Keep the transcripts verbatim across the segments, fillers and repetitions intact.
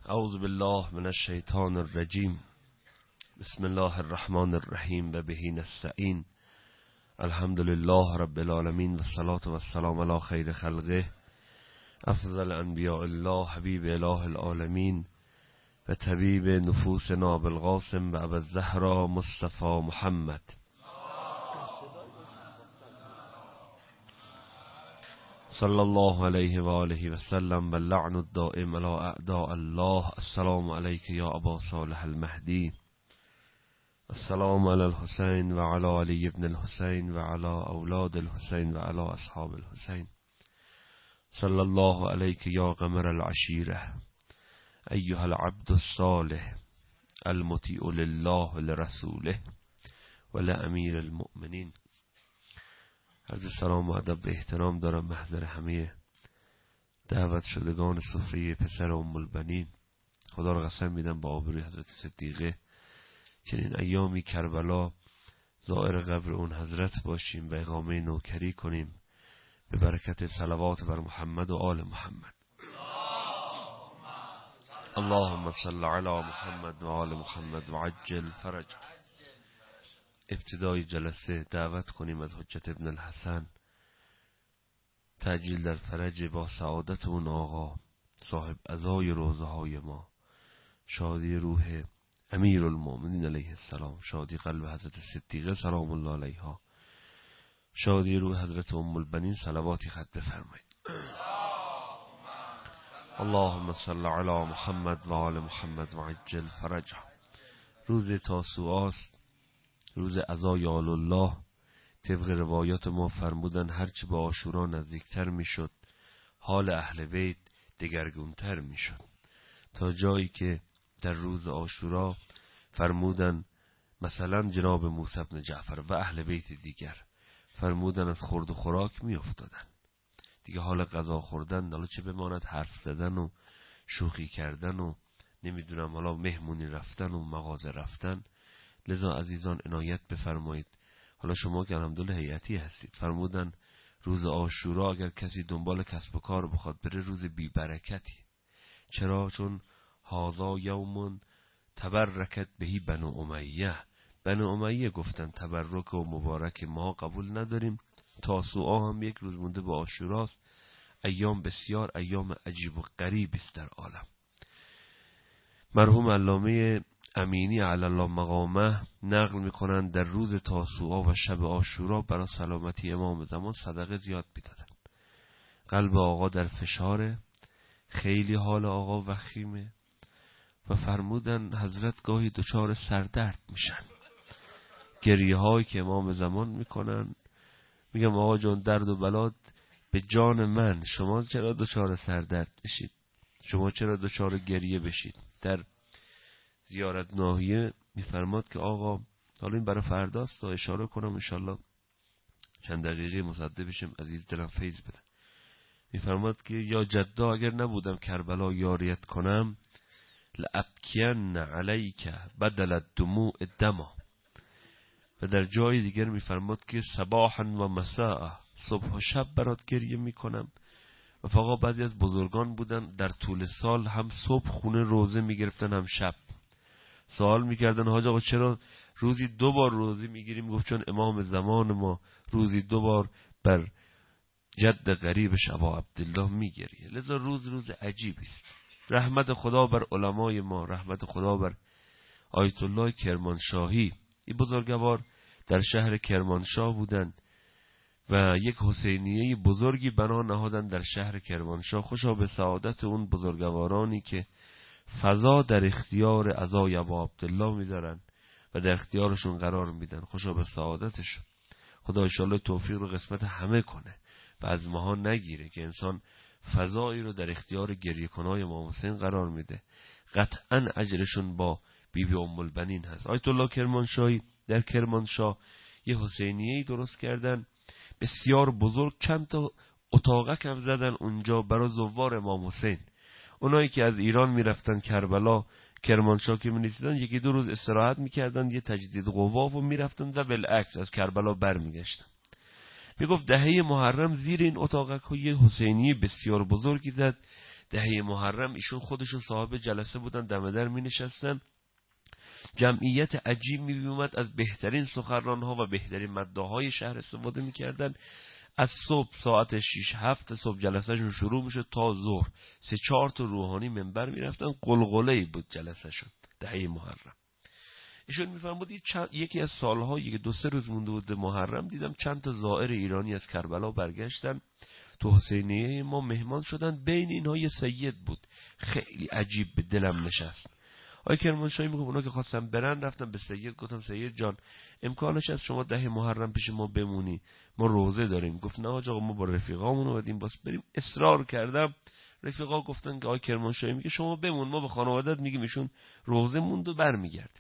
اعوذ بالله من الشیطان الرجیم. بسم الله الرحمن الرحیم و به نستعین. الحمد لله رب العالمین و الصلاة و السلام علی خیر خلقه افضل انبیاء الله حبیب اله العالمین و طبیب نفوسنا ابوالقاسم و ابوالزهرا مصطفی محمد صلی الله علیه و آله و سلم و لعن الدائم علی اعداء الله. السلام علیک یا ابا صالح المهدی. السلام علی الحسین و علی علی ابن الحسین و علی اولاد الحسین و علی اصحاب الحسین. صلی الله علیک یا قمر العشیره ایها العبد الصالح المطیع لله لرسوله و لامیر المؤمنین. عرض سلام و ادب به احترام دارم محضر همه دعوت شدگان سفره پسر ام البنین. خدا را قسم میدم با آبروی حضرت صدیقه چنین ایامی کربلا زائر قبر اون حضرت باشیم و اقامه نوکری کنیم به برکت صلوات بر محمد و آل محمد. اللهم صل علی محمد و آل محمد و عجل فرج. ابتدای جلسه دعوت کنیم از حجت ابن الحسن تعجیل در فرج با سعادت اون آقا صاحب عزای روزه های ما، شادی روح امیر المؤمنین علیه السلام، شادی قلب حضرت صدیقه سلام الله علیها، شادی روح حضرت ام البنین صلواتی خط بفرمایید. اللهم صل علی محمد و آل محمد و عجل فرجه. روز تاسوعا است، روز عزای آل الله. طبق روایات ما فرمودن هرچه با عاشورا نزدیکتر میشد حال اهل بیت دگرگونتر میشد، تا جایی که در روز عاشورا فرمودن مثلا جناب موسی بن جعفر و اهل بیت دیگر فرمودن از خورد و خوراک می افتادن دیگه، حال غذا خوردن حالا چه بماند حرف زدن و شوخی کردن و نمیدونم حالا مهمونی رفتن و مغازه رفتن. لذا عزیزان عنایت بفرمایید. حالا شما که الحمدلله هیئتی هستید، فرمودن روز عاشورا اگر کسی دنبال کسب و کار بخواد بره روز بی برکتی. چرا؟ چون هذا یوم تبرکت بهی بنو امیه. بنو امیه گفتن تبرک و مبارک ما قبول نداریم. تاسوعا هم یک روز مونده به عاشوراست. ایام بسیار ایام عجیب و غریب است در عالم. مرحوم علامه امینی علی الله مقامه نقل میکنند در روز تاسوعا و شب عاشورا برای سلامتی امام زمان صدقه زیاد میدادن. قلب آقا در فشاره، خیلی حال آقا وخیمه و فرمودن حضرت گاهی دچار سردرد میشن. گریه هایی که امام زمان میکنن، میگم آقا جان درد و بلاد به جان من، شما چرا دچار سردرد بشید؟ شما چرا دچار گریه بشید؟ در زیارت ناحیه میفرماد که آقا حالا این برای فرداست تا اشاره کنم انشالله چند دقیقه مصدق بشم عزیز دلم فیض بده. میفرماد که یا جدا اگر نبودم کربلا یاریت کنم لابکین علیک بدل الدموع دما. و در جای دیگر میفرماد که صباحا و مساء، صبح و شب برات گریه میکنم. و فقط بعضی از بزرگان بودن در طول سال هم صبح خونه روزه میگرفتن هم شب. سوال میکردن حاج آقا چرا روزی دو بار روزه میگیریم؟ گفت چون امام زمان ما روزی دو بار بر جد غریبش ابا عبدالله میگریه. لذا روز روز عجیبی است. رحمت خدا بر علمای ما، رحمت خدا بر آیت الله کرمانشاهی. این بزرگوار در شهر کرمانشاه بودند و یک حسینیه بزرگی بنا نهادن در شهر کرمانشاه. خوشا به سعادت اون بزرگوارانی که فضا در اختیار عزای ابا عبدالله میذارن و در اختیارشون قرار میدن. خوشا به سعادتشون. خدا انشاءالله توفیق رو قسمت همه کنه و از ماها نگیره که انسان فضایی رو در اختیار گریه کنای امام حسین قرار میده. قطعا اجرشون با بیبی بی ام البنین هست. آیت الله کرمانشاهی در کرمانشاه یه حسینیه‌ای درست کردن بسیار بزرگ، چند تا اتاقک هم زدن اونجا برای زوار امام حسین. اونایی که از ایران میرفتن کربلا، کرمانشاه که می‌نشستن یکی دو روز استراحت میکردن، یه تجدید قوا و میرفتن و بالعکس از کربلا برمیگشتن. میگفت دهه محرم زیر این اتاقک های حسینی بسیار بزرگی زد دهه محرم ایشون خودشون صاحب جلسه بودن، دم در می نشستن، جمعیت عجیب می اومد، از بهترین سخنران ها و بهترین مداهای شهر استفاده می کردن. از صبح ساعت شش هفت صبح جلسهشون شروع می شد تا ظهر، سه چهار تا روحانی منبر می رفتن، قلقله‌ای بود جلسهشون دهه محرم. ایشون میفرمود یکی از سالها، یک دو سه روز مونده بود محرم، دیدم چند تا زائر ایرانی از کربلا برگشتن تو حسینیه ما مهمان شدن، بین اینها یه سید بود، خیلی عجیب به دلم نشست. آقای کرمانشاهی میگه اونا که خواستم برن رفتم به سید گفتم سید جان امکانش از شما ده محرم پیش ما بمونی، ما روزه داریم. گفت نه آقا ما با رفیقامون اومدیم باز بریم. اصرار کردم، رفیقا گفتن که آقای کرمانشاهی میگه شما بمون، ما به خانواده‌ات میگیم ایشون روزه موند و برمیگرد.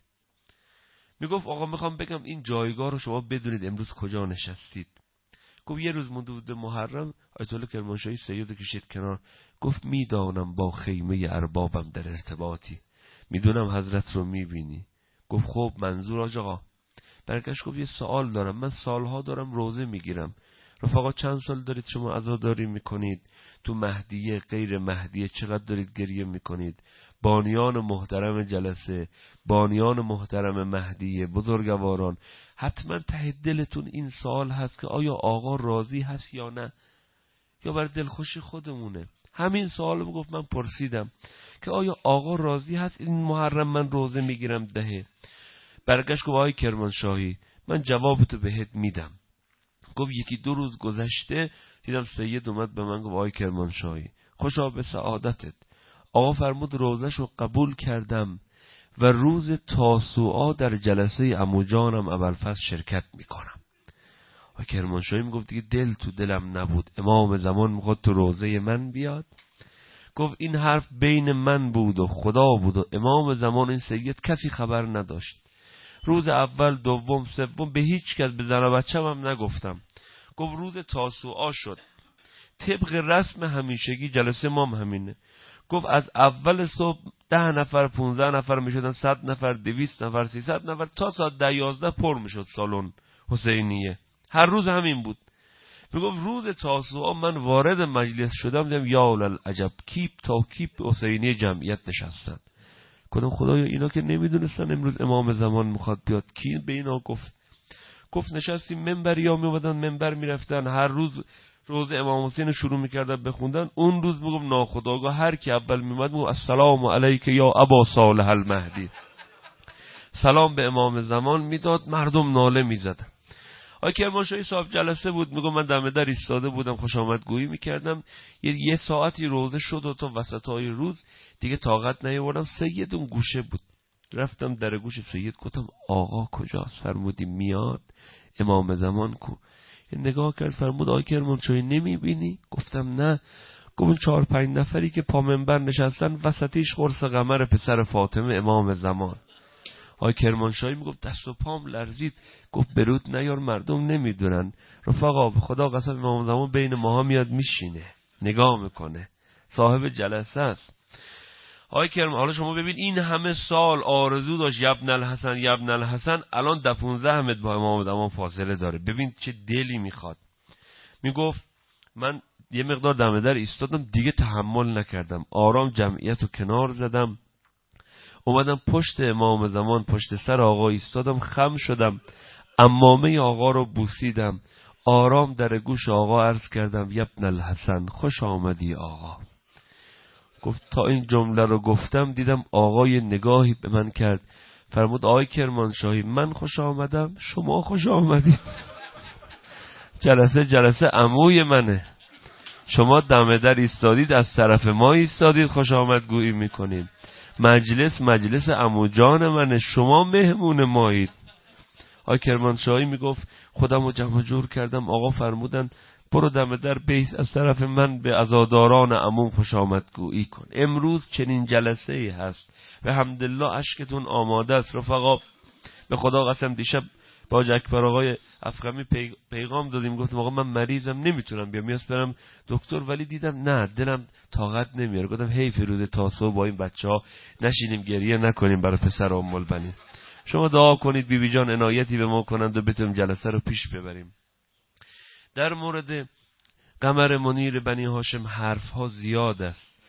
میگفت آقا میخوام بگم این جایگاه رو شما بدونید امروز کجا نشستید. گفت یه روز مونده بود محرم، آیت الله کرمانشاهی سید کشید کنار، گفت میدانم با خیمه اربابم در ارتباطی، میدونم حضرت رو میبینی. گفت خب منظور آقا؟ برگشت گفت یه سوال دارم، من سالها دارم روزه میگیرم، رفقا چند سال دارید شما عزاداری میکنید، تو مهدیه غیر مهدیه چقدر دارید گریه میکنید، بانیان محترم جلسه، بانیان محترم مهدیه، بزرگواران، حتما ته دلتون این سوال هست که آیا آقا راضی هست یا نه، یا بر دلخوشی خودمونه. همین سوال رو گفت من پرسیدم که آیا آقا راضی هست این محرم من روزه میگیرم دهه. برگشت گفت آقای کرمانشاهی من جوابتو بهت میدم. گفت یکی دو روز گذشته دیدم سید اومد به من گفت آقای کرمانشاهی خوشا به سعادتت، آقا فرمود روزه‌شو قبول کردم و روز تاسوعا در جلسه عمو جانم ابوالفضل شرکت میکنم. آقای کرمانشاهی میگفت دیگه دل تو دلم نبود، امام زمان میخواد تو روزه من بیاد. گفت این حرف بین من بود و خدا بود و امام زمان این سید کسی خبر نداشت. روز اول دوم سوم به هیچ کس به زن و بچه‌م هم نگفتم. گفت روز تاسوعا شد، طبق رسم همیشگی جلسه ما هم همینه. گفت از اول صبح ده نفر پونزده نفر می شدن، صد نفر دویست نفر سیصد نفر تا ساعت ده یازده پر می شد سالن حسینیه، هر روز همین بود. می گفت روز تاسوعا من وارد مجلس شدم دیدم یا العجب کیپ تا کیپ حسینیه جمعیت نشستن. گفتم خدایا اینا که نمیدونستن امروز امام زمان میخواد بیاد، کی به اینا گفت؟ گفت نشستیم منبری ها می اومدن منبر می رفتن، هر روز روز امام حسین شروع میکردن بخوندن. اون روز میگم ناخودآگاه هر کی اول میومد میگم السلام علیک یا ابا صالح المهدی، سلام به امام زمان میداد، مردم ناله میزدن. آقای کرمانشاهی صاحب جلسه بود، میگم من دم در ایستاده بودم خوش آمدگویی میکردم، یه, یه ساعتی روزه شد و تا وسطای روز دیگه طاقت نیاوردم، سید اون گوشه بود، رفتم در گوش سید گفتم آقا کجاست؟ فرمودی میاد. امام زمان کو؟ نگاه کرد فرمود آقای کرمانشاهی نمیبینی؟ گفتم نه. گفت چهار پنج نفری که پا منبر نشستن وسطیش قرص قمر پسر فاطمه امام زمان. آقای کرمانشاهی میگفت دست و پام لرزید، گفت برود نیار مردم نمیدونن. رفقا به خدا قسم امام زمان بین ماها میاد میشینه نگاه میکنه، صاحب جلسه است. آقای کرم حالا شما ببین این همه سال آرزو داشت یبن الحسن یبن الحسن، الان ده پونزده همت با امام زمان فاصله داره، ببین چه دلی میخواد. میگفت من یه مقدار دم در ایستادم دیگه تحمل نکردم، آرام جمعیت رو کنار زدم، اومدم پشت امام زمان پشت سر آقا ایستادم، خم شدم، عمامه آقا رو بوسیدم، آرام در گوش آقا عرض کردم یبن الحسن خوش آمدی آقا. گفت تا این جمله رو گفتم دیدم آقای نگاهی به من کرد، فرمود آقای کرمانشاهی من خوش آمدم شما خوش آمدید. جلسه جلسه عموی منه، شما دم در ایستادید از طرف ما ایستادید خوش آمدگویی میکنید، مجلس مجلس عمو جان منه، شما مهمون مایید. آقای کرمانشاهی میگفت خودم رو جمع جور کردم، آقا فرمودن برو دم در بیس از طرف من به عزاداران عموم خوش آمدگویی کن. امروز چنین جلسه ای هست به حمدالله اشکتون آماده است. رفقا به خدا قسم دیشب با اکبر آقای افخمی پی... پیغام دادیم، گفتم آقا من مریضم نمیتونم بیام، میاس برم دکتر، ولی دیدم نه دلم طاقت نمیاره، گفتم حیف روز تاسوع با این بچه‌ها نشینیم گریه نکنیم برای پسر ام البنین. شما دعا کنید بی بی جان عنایتی به ما کنند و بتونیم جلسه رو پیش ببریم. در مورد قمر منیر بنی هاشم حرف ها زیاد است،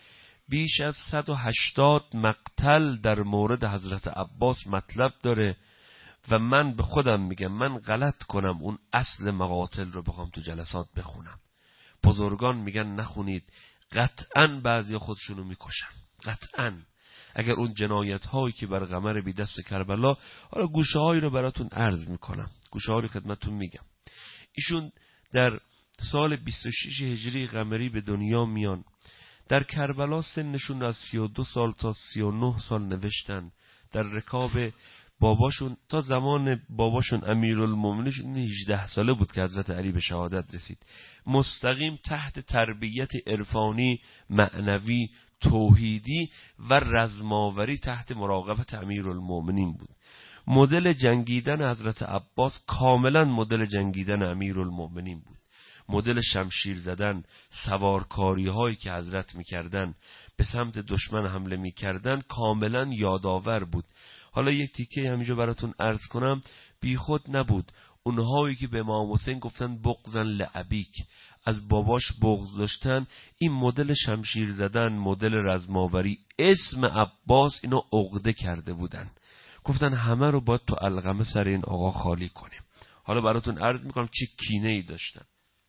بیش از صد و هشتاد مقتل در مورد حضرت عباس مطلب داره و من به خودم میگم من غلط کنم اون اصل مقاتل رو بخوام تو جلسات بخونم. بزرگان میگن نخونید، قطعاً بعضی خودشونو میکشن، قطعاً. اگر اون جنایت هایی که بر قمر بی دست کربلا، حالا گوشه هایی رو براتون عرض میکنم، گوشه هایی رو خدمتون میگم. ایشون در سال بیست و شش هجری قمری به دنیا میان. در کربلا سنشون از سی و دو سال تا سی و نه سال نوشتن. در رکاب باباشون تا زمان باباشون امیرالمومنین هجده ساله بود که حضرت علی به شهادت رسید. مستقیم تحت تربیت عرفانی، معنوی، توحیدی و رزماوری تحت مراقبت امیرالمومنین بود. مدل جنگیدن حضرت عباس کاملا مدل جنگیدن امیرالمومنین بود. مدل شمشیر زدن، سوارکاری هایی که حضرت میکردن، به سمت دشمن حمله میکردن کاملا یادآور بود. حالا یک تیکه همینجا براتون عرض کنم، بی خود نبود. اونهایی که به امام حسین گفتن بغضن لعبیک، از باباش بغض داشتن، این مدل شمشیر زدن، مدل رزماوری، اسم عباس اینو عقده کرده بودن. گفتن همه رو باید تو القمه سر این آقا خالی کنیم. حالا براتون عرض میکنم چه کینه ای داشتن.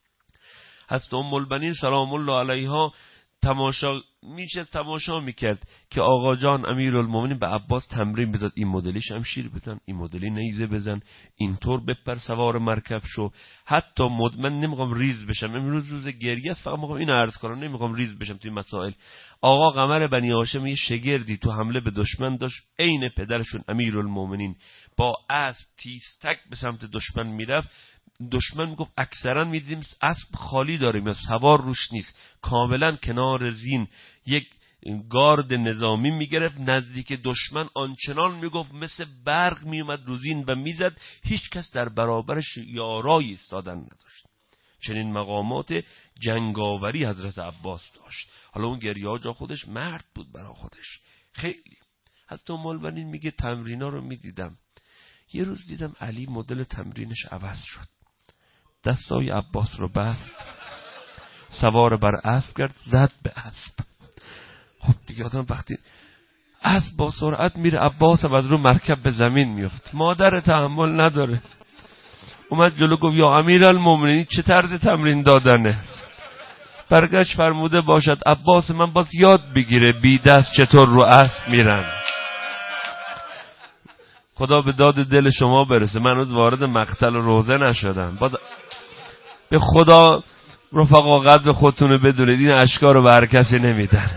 حضرت ام البنین سلام الله علیها تماشا میشه تماشا میکرد که آقا جان امیرالمومنین به عباس تمرین بداد، این مدلی شمشیر بزن، این مدلی نیزه بزن، اینطور بپر سوار مرکب شو. حتی مد... من نمیخوام ریز بشم، امروز روز گریه است، فقط میخوام اینو عرض کنم، نمیخوام ریز بشم توی مسائل. آقا قمر بنی هاشم یه شگردی تو حمله به دشمن داشت، عین پدرشون امیرالمومنین با اسب تیزتک به سمت دشمن میرفت. دشمن میگفت اکثرا میدیدیم اسب خالی داره یا سوار روش نیست، کاملا کنار زین یک گارد نظامی میگرفت نزدیک دشمن، آنچنان میگفت مثل برق میومد روزین و میزد، هیچ کس در برابرش یارایی ایستادن نداشت. چنین مقامات جنگاوری حضرت عباس داشت. حالا اون گریه جا خودش مرد بود برای خودش خیلی. حتی ام البنین میگه تمرینا رو میدیدم، یه روز دیدم علی مدل تمرینش عوض شد، دستای عباس رو بست، سوار بر اسب کرد، زد به اسب. خب دیگه آدم وقتی اسب با سرعت میره، عباس هم از رو مرکب به زمین میفت، مادر تحمل نداره، اومد جلو گفت یا امیرالمومنین چه طرز تمرین دادنه؟ برگشت فرموده باشد عباس من باز یاد بگیره بی دست چطور رو اسب میرن. خدا به داد دل شما برسه، من روز وارد مقتل و روزه نشدم. باز به خدا رفقا قدر خودتونو بدونید، این اشکا رو به هر کسی نمیدن.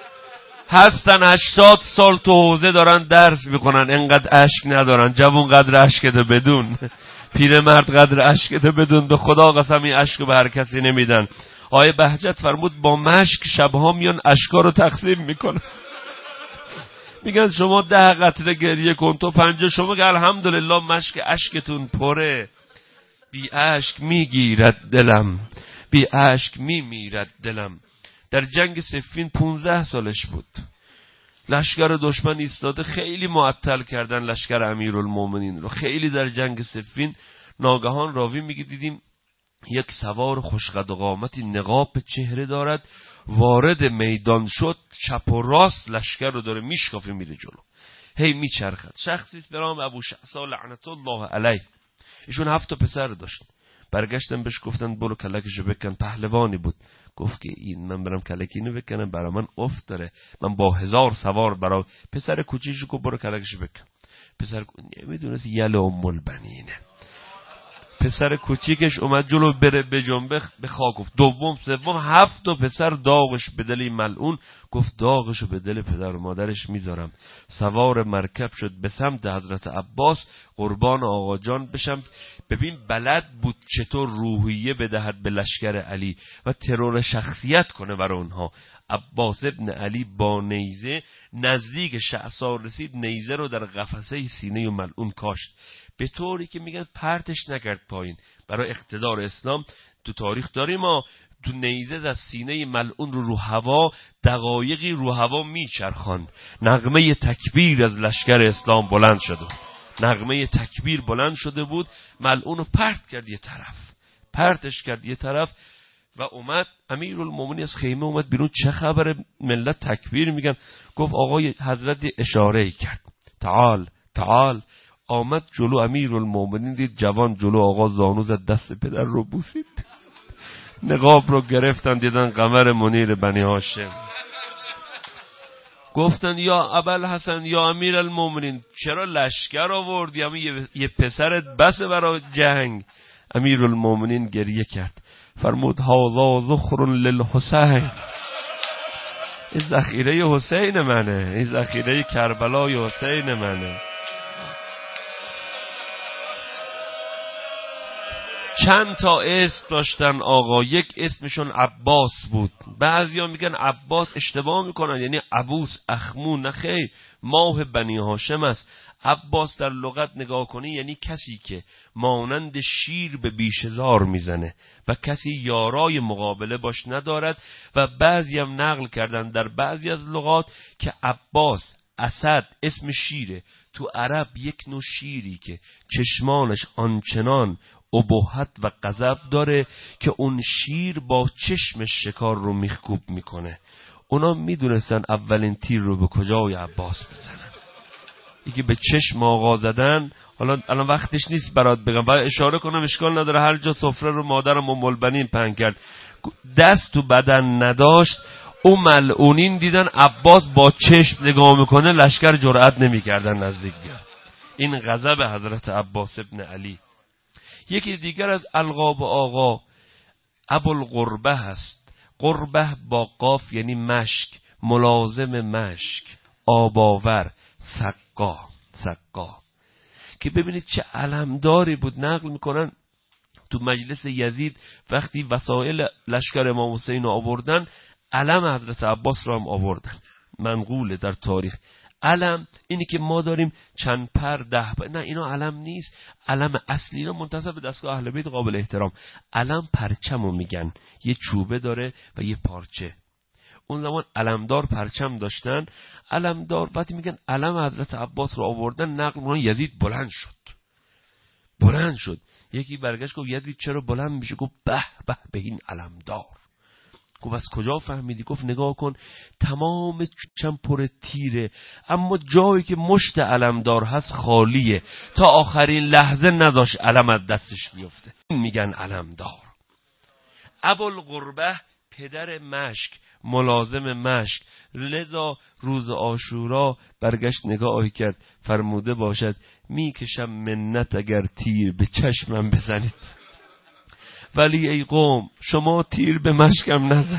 هستن هشتاد سال تو حوزه دارن درس میکنن، انقدر اشک ندارن. جوون قدر اشکتو بدون، پیرمرد قدر اشکتو بدون، به خدا قسم این اشکو به هر کسی نمیدن. آیه بهجت فرمود با مشک شبها میان اشکا رو تقسیم میکنن. میگن شما ده قطره گریه کن تو پنجه، شما که الحمدلله مشک اشکتون پره. بی اشک میگیرد دلم، بی اشک میمیرد دلم. در جنگ صفین پونزده سالش بود. لشکر دشمن ایستاده، خیلی معطل کردن لشکر امیرالمومنین رو، خیلی در جنگ صفین. ناگهان راوی میگه دیدیم یک سوار خوشقد و قامتی، نقاب چهره دارد، وارد میدان شد، چپ و راست لشکر رو داره میشکافه میره جلو، هی میچرخد. شخصی به نام ابو شعثا لعنت الله علیه، ایشون هفت تا پسر داشت. برگشتن بهش گفتن برو کلکشو بکن، پهلوانی بود. گفت که این من برم کلکینو بکنم برای من افت داره، من با هزار سوار برای پسر کوچیشو گفت برو کلکشو بکن. پسر نمیدونست یل ام البنینه. پسر کوچیکش اومد جلو بره به جنبه به خاک گفت. دوم سوم هفت تا پسر داغش به دل ملعون. گفت داغشو به دل پدر و مادرش میذارم. سوار مرکب شد به سمت حضرت عباس، قربان آقا جان بشم. ببین بلد بود چطور روحیه بدهد به لشکر علی و ترور شخصیت کنه برای اونها. عباس ابن علی با نیزه نزدیک شعثا رسید، نیزه رو در قفسه سینه و ملعون کاشت، به طوری که میگن پرتش نکرد پایین. برای اقتدار اسلام تو تاریخ داریم ما تو نیزه از سینه ملعون رو رو هوا دقایقی رو هوا میچرخاند. نغمه تکبیر از لشکر اسلام بلند شده، نغمه تکبیر بلند شده بود. ملعون رو پرت کرد یه طرف، پرتش کرد یه طرف. و اومد امیرالمومنین از خیمه اومد بیرون، چه خبره؟ ملت تکبیر میگن. گفت آقای حضرت اشاره کرد، تعال تعال. آمد جلو، امیرالمومنین دید جوان جلو آقا زانو زد، دست پدر رو بوسید، نقاب رو گرفتن، دیدن قمر منیر بنی هاشم. گفتن یا ابوالحسن یا امیرالمومنین چرا لشکر آوردی؟ همین یه, یه پسرت بسه برای جنگ. امیرالمومنین گریه کرد، فرمود هذا ذخر للحسین، این ذخیره حسین منه، این ذخیره کربلای حسین منه. چند تا اسم داشتن آقا، یک اسمشون عباس بود. بعضیا میگن عباس، اشتباه میکنن، یعنی عبوس اخمون، نه خیر، ماه بنی هاشم است. عباس در لغت نگاه کنی یعنی کسی که مانند شیر به بیشزار میزنه و کسی یارای مقابله باش ندارد. و بعضی هم نقل کردن در بعضی از لغات که عباس، اسد اسم شیره، تو عرب یک نوع شیری که چشمانش آنچنان ابهت و غضب داره که اون شیر با چشمش شکار رو میخکوب میکنه. اونا میدونستن اولین تیر رو به کجای عباس بزنن. یکی به چشم آقا زدن. حالا الان وقتش نیست برات بگم، باید اشاره کنم، اشکال نداره، هر جا سفره رو مادرم ام البنین پهن کرد، دست تو بدن نداشت. اون ملعونین دیدن عباس با چشم نگاه میکنه، لشکر جرأت نمیکردن نزدیک بیان. این غضب حضرت عباس ابن علی. یکی دیگر از القاب آقا ابوالقربه هست. قربه با قاف یعنی مشک، ملازم مشک، آباور، سقا. سقا که ببینید چه علمداری بود. نقل میکنن تو مجلس یزید وقتی وسایل لشکر امام حسین رو آوردن، علم حضرت عباس رو هم آوردن. منقوله در تاریخ. علم اینی که ما داریم چند پر ده پر، نه اینا علم نیست. علم اصلی اینا منتسب به دستگاه اهل بیت قابل احترام. علم پرچمو میگن، یه چوبه داره و یه پارچه. اون زمان علمدار پرچم داشتن. علمدار وقتی میگن علم حضرت عباس رو آوردن، نقل میکنن یزید بلند شد. بلند شد. یکی برگشت گفت یزید چرا بلند میشه؟ گفت به به به این علمدار. گفت از کجا فهمیدی؟ گفت نگاه کن تمام چشم پر تیره، اما جایی که مشت علمدار هست خالیه، تا آخرین لحظه نذاش علم از دستش بیفته. میگن علمدار. ابوالقربه پدر مشک، ملازم مشک. لذا روز عاشورا برگشت نگاه کرد، فرموده باشد میکشم منت اگر تیر به چشمم بزنید، ولی ای قوم شما تیر به مشکم نزن.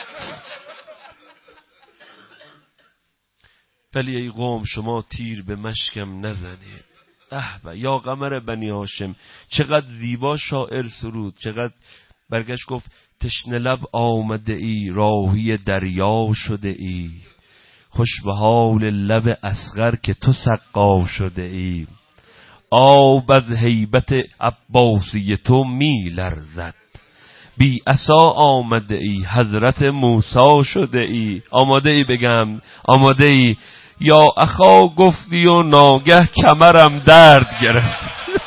ولی ای قوم شما تیر به مشکم نزنید. اه یا قمر بنی هاشم. چقدر زیبا شاعر سرود، چقدر برگشت گفت تشنه لب آمده ای، راهی دریا شده ای، خوش به حال لب اصغر که تو سقا شده ای. آب از هیبت عباسی تو می لرزد، بی عصا آمده ای، حضرت موسی شده ای. آماده ای بگم؟ آماده ای؟ یا اخا گفتی و ناگه کمرم درد گرفت.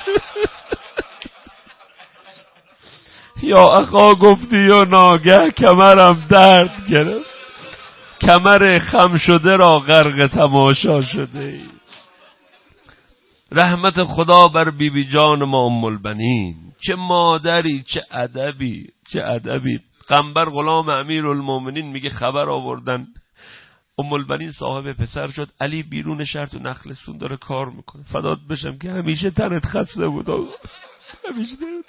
یا اخا گفتی و ناگه کمرم درد گرفت، کمر خم شده را غرق تماشا شده ای. رحمت خدا بر بی بی جان ما ام البنین. چه مادری، چه ادبی، چه ادبی. قنبر غلام امیرالمومنین میگه خبر آوردن ام البنین صاحب پسر شد، علی بیرون شهر تو نخلستون داره کار میکنه. فدات بشم که همیشه تنت خسته بود آقا، همیشه تنت.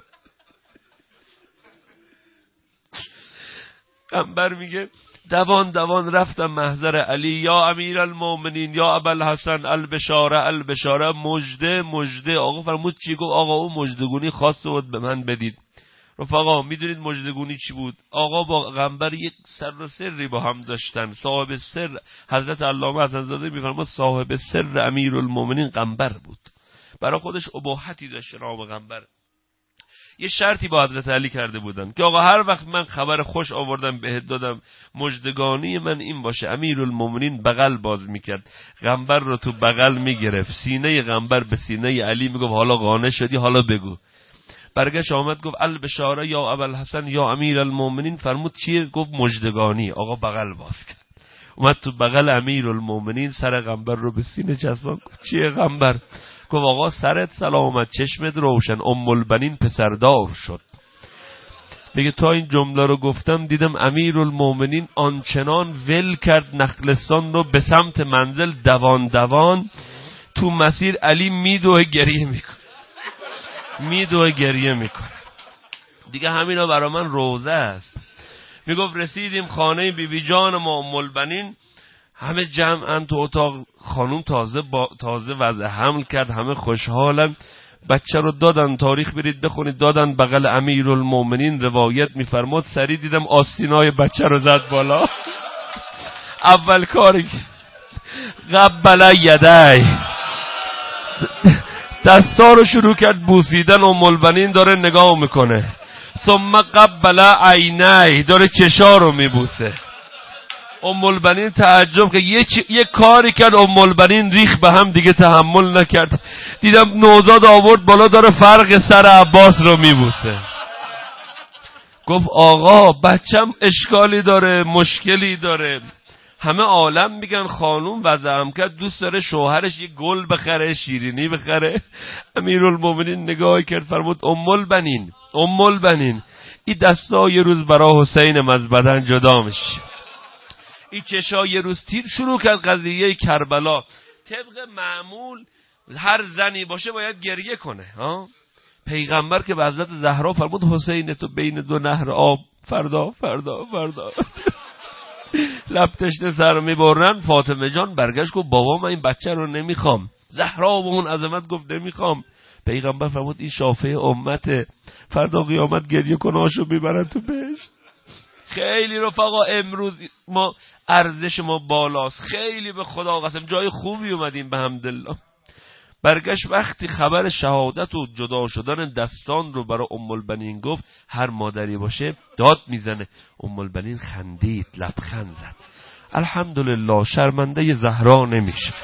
قنبر میگه دوان دوان رفتم محضر علی، یا امیرالمومنین یا ابوالحسن البشاره البشاره، مژده مژده. آقا فرمود چی؟ گفت آقا اون مژدگونی خاص بود به من بدید. رفقا میدونید مژدگونی چی بود؟ آقا با قنبر یک سر و سری با هم داشتن. صاحب سر حضرت علامه حسن‌زاده میفرماد صاحب سر امیرالمومنین قنبر بود. برای خودش اباحتی داشت نام قنبر. یه شرطی با حضرت علی کرده بودن که آقا هر وقت من خبر خوش آوردم بهت دادم، مژدگانی من این باشه. امیرالمومنین بغل باز میکرد، قنبر رو تو بغل میگرفت، سینه قنبر به سینه علی میگفت حالا قانع شدی، حالا بگو. برگشت آمد گفت البشاره یا ابوالحسن یا امیر المؤمنین. فرمود چیه؟ گفت مژدگانی. آقا بغل باز کرد، اومد تو بغل امیر المؤمنین، سر غنبر رو به سینه چسبان. گفت چیه غنبر؟ گفت آقا سرت سلامت، چشمت روشن، ام البنین پسردار شد. میگه تا این جمله رو گفتم دیدم امیر المؤمنین آنچنان ول کرد نخلستان رو به سمت منزل، دوان دوان تو مسیر علی میدوه گریه میکنه، میدوه گریه میکنه. دیگه همینا برا من روزه است. میگفت رسیدیم خانه بی بی جان ما ام البنین، همه جمعن تو اتاق. خانوم تازه با تازه وضع حمل کرد، همه خوشحالن. بچه رو دادن، تاریخ برید بخونید، دادن بغل امیر المؤمنین. روایت میفرماد سری دیدم آستینای بچه رو زد بالا. اول کاری قبل یدی، دستا رو شروع کرد بوسیدن. ام البنین داره نگاه میکنه. ثم قبل عینی، داره چشا رو میبوسه. ام البنین تعجب که یه, چ... یه کاری کرد. ام البنین ریخ به هم، دیگه تحمل نکرد. دیدم نوزاد آورد بالا، داره فرق سر عباس رو میبوسه. گفت آقا بچم اشکالی داره، مشکلی داره. همه عالم میگن خانوم وضعم کرد، دوست داره شوهرش یه گل بخره، شیرینی بخره. امیرالمومنین نگاه کرد، فرمود ام البنین، ام البنین، این دستا یه روز برای حسین از بدن جدا میشه. این چشا یه روز تیر. شروع کرد قضیه کربلا. طبق معمول هر زنی باشه باید گریه کنه ها. پیغمبر که به حضرت زهرا فرمود حسین تو بین دو نهر آب، فردا فردا فردا لب تشنه سر میبرن. فاطمه جان برگشت گفت بابا من این بچه رو نمیخوام. زهرا با اون عظمت گفت نمیخوام. پیغمبر فرمود این شافعه امته، فردا قیامت گریه کناشو میبرن تو بهشت. خیلی رفقا امروز ما ارزش ما بالاست، خیلی به خدا قسم جای خوبی اومدیم به حمدالله. برگشت وقتی خبر شهادت و جدا شدن دستان رو برای ام البنین گفت، هر مادری باشه داد میزنه. ام البنین خندید، لبخند زد. الحمدلله شرمنده زهرا نمیشه.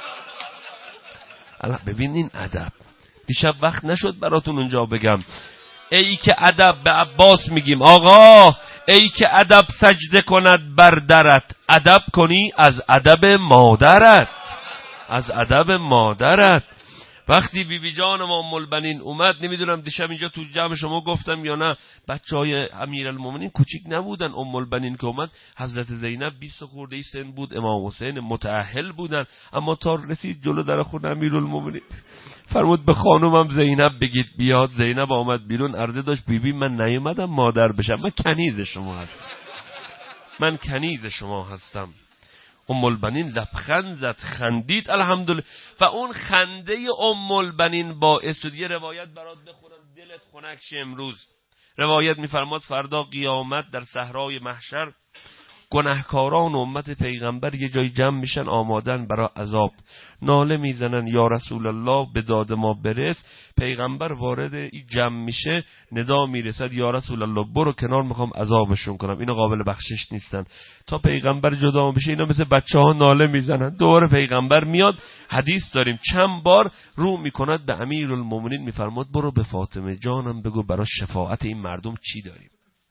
ببین این ادب. دیشب وقت نشد براتون اونجا بگم. ای که ادب به عباس میگیم آقا، ای که ادب سجده کند بر درت، ادب کنی از ادب مادرت، از ادب مادرت. وقتی بی بی جان ما ام البنین اومد، نمیدونم دیشب اینجا تو جمع شما گفتم یا نه، بچهای امیرالمومنین کوچیک نبودن. ام البنین که اومد حضرت زینب بیست خورده ای سن بود، امام حسین متأهل بودن. اما تا رسید جلو در خونه امیرالمومنین فرمود به خانومم زینب بگید بیاد. زینب آمد بیرون، عرضه داشت بی بی من نیومدم مادر بشم، من کنیز شما هستم، من کنیز شما هستم. ام البنین لبخند زد، خندید الحمدلله. و اون خنده ام البنین باعث شد. یه روایت برات بخونم دلت خنک شه امروز. روایت میفرماد فردا قیامت در صحرای محشر گناهکاران و امت پیغمبر یه جای جمع میشن، آمادن برای عذاب. ناله میزنن یا رسول الله به داد ما برس. پیغمبر وارد این جمع میشه، ندا میرسد یا رسول الله برو کنار، میخوام عذابشون کنم، اینا قابل بخشش نیستن. تا پیغمبر جدا بشه اینا مثل بچه ها ناله میزنن. دوباره پیغمبر میاد. حدیث داریم چند بار رو میکند به امیرالمومنین، میفرماد برو به فاطمه جانم بگو برای شفاعت این مردم چی داریم،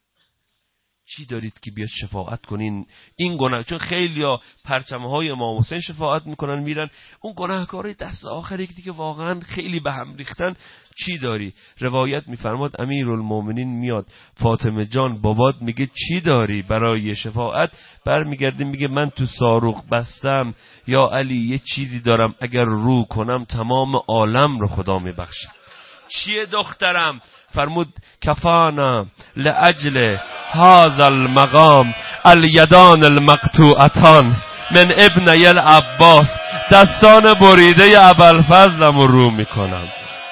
چی دارید که بیاد شفاعت کنین این گناه. چون خیلی ها پرچمه های امام حسین شفاعت میکنن میرن، اون گناهکاری دست آخری که دیگه واقعا خیلی به هم ریختن، چی داری؟ روایت میفرماد امیرالمومنین میاد، فاطمه جان بابات میگه چی داری برای شفاعت؟ برمیگرده میگه من تو صاروخ بستم یا علی یه چیزی دارم اگر رو کنم تمام عالم رو خدا میبخشه. چیه دخترم؟ فرمود کفانا لأجل هذا المقام الیدان المقطوعتان من ابن العباس، دستان بریده ابوالفضلم رو میکنم.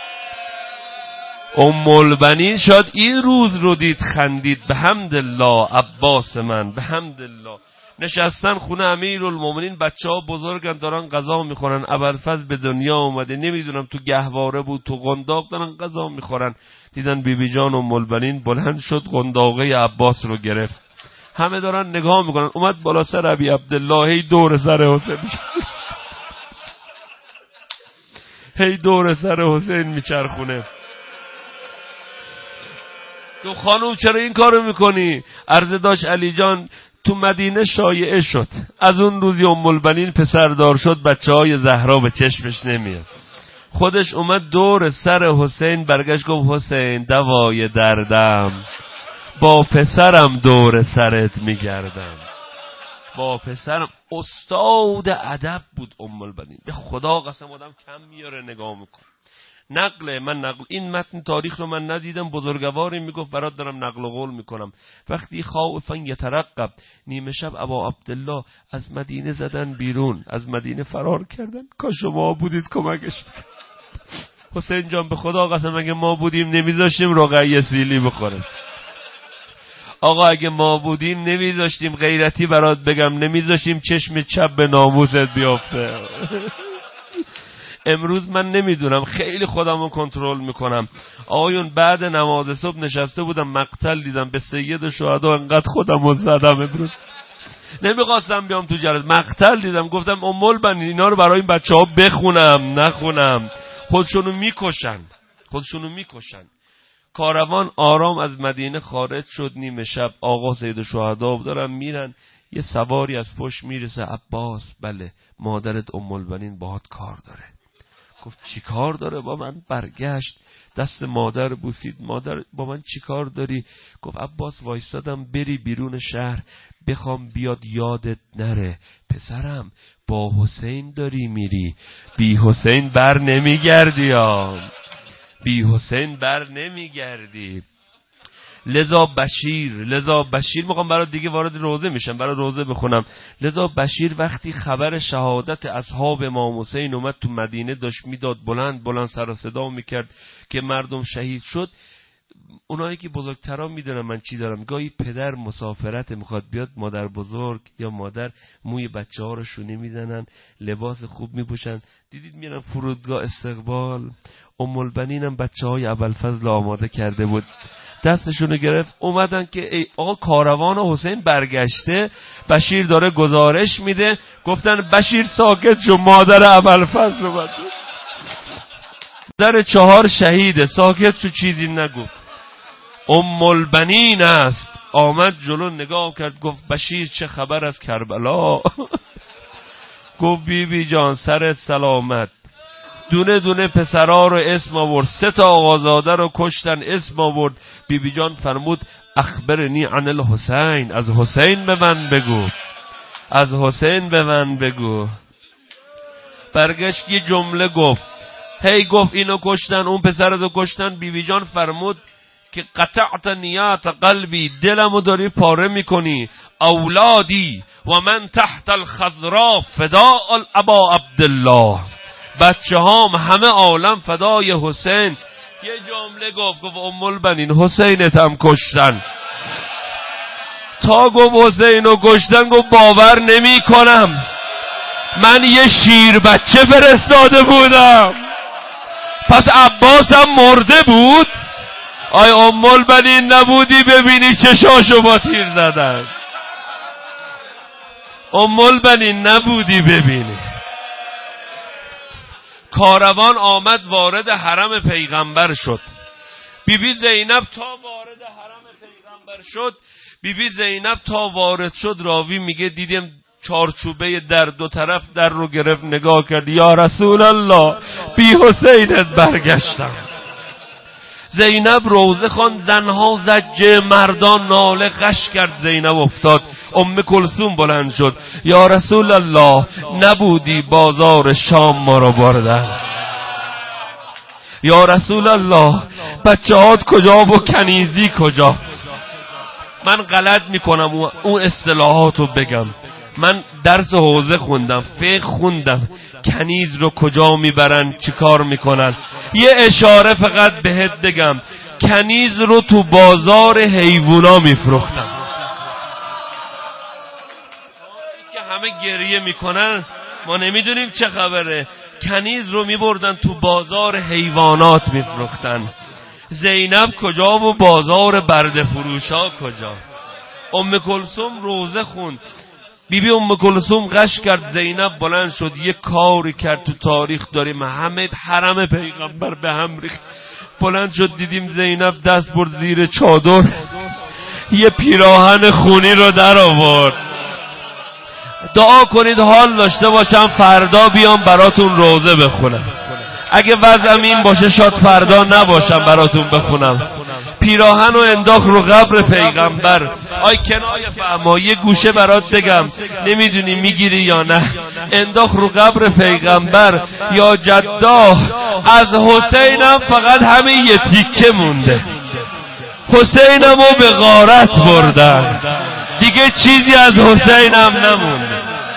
ام البنین شاید این روز رو دید خندید، به حمدالله عباس من، به حمدالله. نشستن خونه امیرالمومنین، بچه ها بزرگن دارن غذا میخورن. ابوالفضل به دنیا اومده، نمیدونم تو گهواره بود تو قنداق دارن غذا میخورن. دیدن بی بی جان ام البنین بلند شد قنداقه عباس رو گرفت. همه دارن نگاه میکنن. اومد بالا سر ابی عبدالله، هی دور سر حسین هی دور سر حسین میچرخونه. گفت خانوم چرا این کارو میکنی؟ عرضه داشت علی جان تو مدینه شایعه شد، از اون روزی ام البنین پسردار شد بچه های زهرا به چشمش نمیاد. خودش اومد دور سر حسین برگشت گفت حسین دوای دردم، با پسرم دور سرت میگردم. با پسرم. استاد ادب بود ام البنین، به خدا قسم آدم کم میاره نگاه میکنه. نقل من نقل این متن تاریخ رو من ندیدم، بزرگواری میگفت برات دارم نقل و قول میکنم. وقتی خائفا یترقب، نیمه شب ابا عبدالله از مدینه زدن بیرون، از مدینه فرار کردن، کاش شما بودید کمکش. حسین جان به خدا قسم اگه ما بودیم نمیذاشتیم رقیه سیلی بخوره. آقا اگه ما بودیم نمیذاشتیم غیرتی برات بگم، نمیذاشتیم چشم چپ به ناموست بیافته. امروز من نمیدونم، خیلی خودمو کنترل میکنم. آقایون بعد نماز صبح نشسته بودم مقتل دیدم، به سید شهدا انقدر خودمو زدم امروز نمیخواستم بیام تو جلسه. مقتل دیدم گفتم ام البنین اینا رو برای این بچه‌ها بخونم نخونم، خودشونو میکشن خودشونو میکشن. کاروان آرام از مدینه خارج شد. نیمه شب آقا سید شهدا دارن میرن، یه سواری از پشت میرسه. عباس بله مادرت ام البنین باهات کار داره. گفت چی کار داره با من؟ برگشت دست مادر بوسید. مادر با من چی کار داری؟ گفت عباس وایستادم بری بیرون شهر بخوام بیاد یادت نره. پسرم با حسین داری میری، بی حسین بر نمیگردی ها، بی حسین بر نمیگردی. لذا بشیر لذا بشیر میخوام برای دیگه وارد روزه میشم، برای روزه بخونم. لذا بشیر وقتی خبر شهادت اصحاب امام حسین اومد تو مدینه، داشت میداد بلند بلند سر و صدا میکرد که مردم شهید شد. اونایی که بزرگترا میدونن من چی دارم، گاهی پدر مسافرت میخواد بیاد، مادر بزرگ یا مادر موی بچه ها رو شونه میزنن، لباس خوب میپوشن. دیدید میرن فرودگاه استقبال، ام البنین هم بچه های ابوالفضل آماده کرده بود، دستشونو گرفت اومدن که ای آقا کاروان حسین برگشته، بشیر داره گزارش میده. گفتن بشیر ساکت شو، مادر ابوالفضل اومد، در چهار شهیده، ساکت شو چیزی نگو. ام البنین است. آمد جلو نگاه کرد گفت بشیر چه خبر از کربلا؟ گفت بی بی جان سرت سلامت. دونه دونه پسرا رو اسم آورد، سه تا آقازاده رو کشتن اسم آورد. بی بی جان فرمود اخبرنی عن الحسین، از حسین به من بگو، از حسین به من بگو. برگشت یه جمله گفت، هی گفت اینو کشتن اون پسر رو کشتن. بی بی جان فرمود که قطعت نیات قلبی، دلمو داری پاره میکنی. اولادی و من تحت الخضراء فداء الابا عبدالله، بچه هام همه عالم فدای حسین. یه جمله گفت، گفت ام البنین حسینت هم کشتن. تا گفت حسینو کشتن گفت باور نمی کنم، من یه شیر بچه فرستاده بودم. پس عباس هم مرده بود؟ آی ام البنین نبودی ببینی چشاشو با تیر زدن؟ ام البنین نبودی ببینی؟ کاروان آمد وارد حرم پیغمبر شد. بی بی زینب تا وارد حرم پیغمبر شد، بی بی زینب تا وارد شد، راوی میگه دیدیم چارچوبه در دو طرف در رو گرفت، نگاه کرد، یا رسول الله بی حسینت برگشتم. زینب روزه خوان، زنها زجه، مردان ناله، غش کرد. زینب افتاد. ام کلثوم بلند شد، یا رسول الله نبودی بازار شام ما رو بردن. یا رسول الله بچه هات کجا و کنیزی کجا؟ من غلط میکنم اون اصطلاحاتو بگم، من درس حوزه خوندم، فقه خوندم، کنیز رو کجا میبرن چی کار میکنن؟ یه اشاره فقط بهت بگم، کنیز رو تو بازار حیوونا میفروختن. که همه گریه میکنن ما نمیدونیم چه خبره. کنیز رو میبردن تو بازار حیوانات میفروختن. زینب کجا و بازار برده فروشا کجا؟ ام کلثوم روزه خوند. بیبی ام کلثوم غش کرد، زینب بلند شد، یه کاری کرد تو تاریخ داریم، همه حرم پیغمبر به هم ریخت. بلند شد دیدیم زینب دست برد زیر چادر، یه پیراهن خونی رو در آورد. دعا کنید حال داشته باشم فردا بیام براتون روزه بخونم. اگه وضعم این باشه شاید فردا نباشم براتون بخونم. پیراهن رو انداخت رو قبر پیغمبر. آی کنایه فهما، یه گوشه برات بگم، نمیدونی میگیری یا نه. انداخت رو قبر پیغمبر. یا جدا، از حسینم فقط همین یه تیکه مونده، حسینمو به غارت بردن، دیگه چیزی از حسینم نمونده.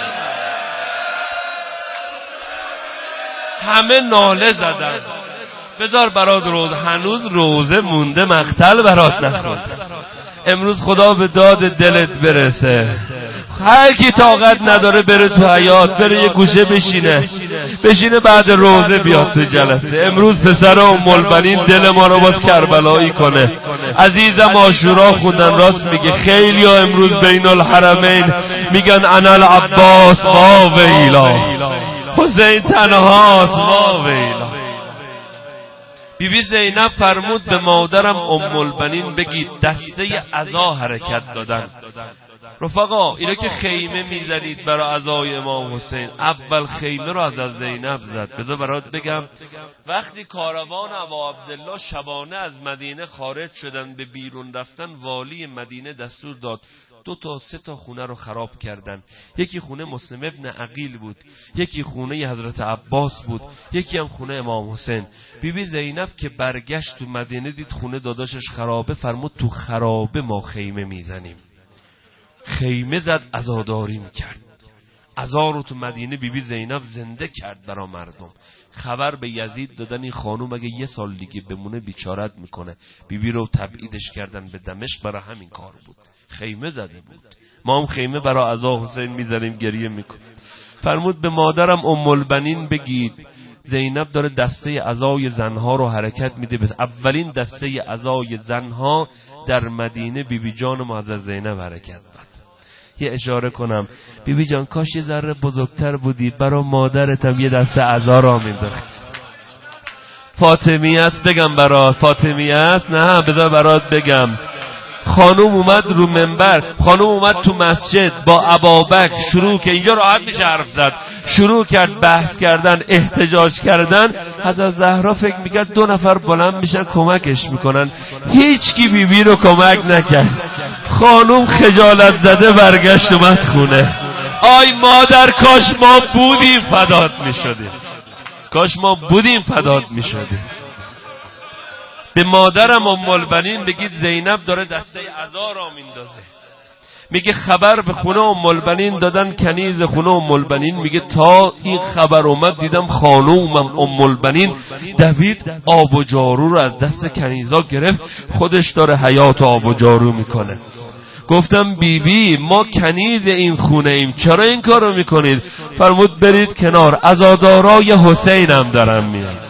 همه ناله زدن. بذار برات روز، هنوز روزه مونده، مقتل برات نخوند. امروز خدا به داد دلت برسه. هر کی طاقت نداره بره تو حیاط، بره یه گوشه بشینه بشینه بعد روزه بیاد تو جلسه. امروز پسر ام البنین دل ما رو باز کربلایی کنه. عزیزم عاشورا خوندن، راست میگه. خیلی ها امروز بین الحرمین میگن انا العباس وا ویلا، حسین تنهاست وا ویلا. بیبی زینب فرمود به مادرم ام البنین بگید دسته عزا حرکت دادن. رفقا اینا که خیمه میزنید برای عزای امام حسین، اول خیمه رو از زینب زد. بذار برات بگم، وقتی کاروان ابا عبدالله شبانه از مدینه خارج شدن به بیرون رفتن، والی مدینه دستور داد دو تا سه تا خونه رو خراب کردن. یکی خونه مسلم ابن عقیل بود، یکی خونه حضرت عباس بود، یکی هم خونه امام حسین. بیبی زینب که برگشت تو مدینه دید خونه داداشش خرابه، فرمود تو خرابه ما خیمه میزنیم. خیمه زد، عزاداری میکرد. عزا رو تو مدینه بیبی زینب زنده کرد برا مردم. خبر به یزید دادن این خانوم اگه یه سال دیگه بمونه بیچارت میکنه. بیبی رو تبعیدش کردن به دمشق، برای همین کار بود. خیمه زده بود. ما هم خیمه برا عزا حسین میزنیم، گریه میکنیم. فرمود به مادرم ام البنین بگید زینب داره دسته عزای زنها رو حرکت میده. به اولین دسته عزای زنها در مدینه بیبی جان معزز زینب حرکت داد. یه اشاره کنم، بیبی جان کاش یه ذره بزرگتر بودی، برا مادرتم یه دسته عزا را مینداخت. فاطمی است بگم برات، فاطمی است نه بذار برات بگم. خانوم اومد رو منبر، خانوم اومد تو مسجد با ابابکر شروع که اینجا راحت میشه حرف زد، شروع کرد بحث کردن، احتجاج کردن. حضرت زهرا فکر میکرد دو نفر بلند میشن کمکش میکنن، هیچ کی بیبی رو کمک نکرد. خانوم خجالت زده برگشت اومد خونه. آی مادر کاش ما بودیم فدات میشدیم، کاش ما بودیم فدات میشدیم. به مادرم ام البنین بگید زینب داره دسته عزا را میندازه. میگه خبر به خونه ام البنین دادن، کنیز خونه ام البنین میگه تا این خبر اومد دیدم خانومم ام البنین دوید آب و جارو رو از دست کنیزا گرفت، خودش داره حیات آب و جارو میکنه. گفتم بیبی بی ما کنیز این خونه ایم، چرا این کارو میکنید؟ فرمود برید کنار، عزادارای حسینم دارم میاد،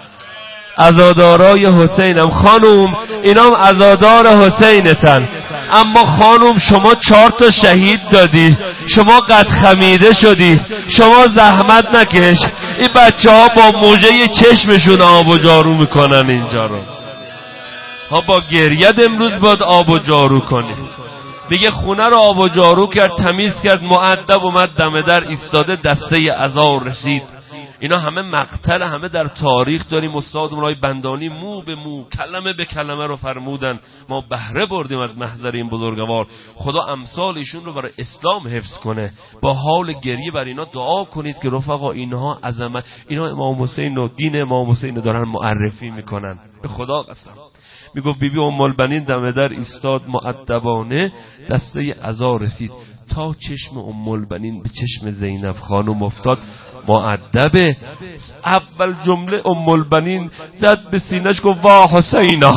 عزادارای حسینم. خانوم اینام عزادار حسینتن، اما خانوم شما چهار تا شهید دادی، شما قد خمیده شدی، شما زحمت نکش. این بچه ها با موجه چشمشون آب و جارو میکنن اینجا رو، ها با گریت امروز باید آب و جارو کنی. میگه خونه رو آب و جارو کرد، تمیز کرد، مؤدب اومد دم در ایستاده، دسته عزا رسید. اینا همه مقتل، همه در تاریخ داریم. استاد مولای بندانی مو به مو کلمه به کلمه رو فرمودن. ما بهره بردیم از محضر این بزرگوار. خدا امثال ایشون رو برای اسلام حفظ کنه. با حال گریه بر اینا دعا کنید که رفقا اینها عظمت، اینا امام حسین و دین امام حسین دارن معرفی میکنن. به خدا قسم. میگفت بیبی ام البنین دم در ایستاد، مؤدبانه دسته عزا رسید تا چشم ام البنین به چشم زینب خانم افتاد. مؤدبه. اول جمله ام البنین زد به سینه‌اش گفت وا حسینا،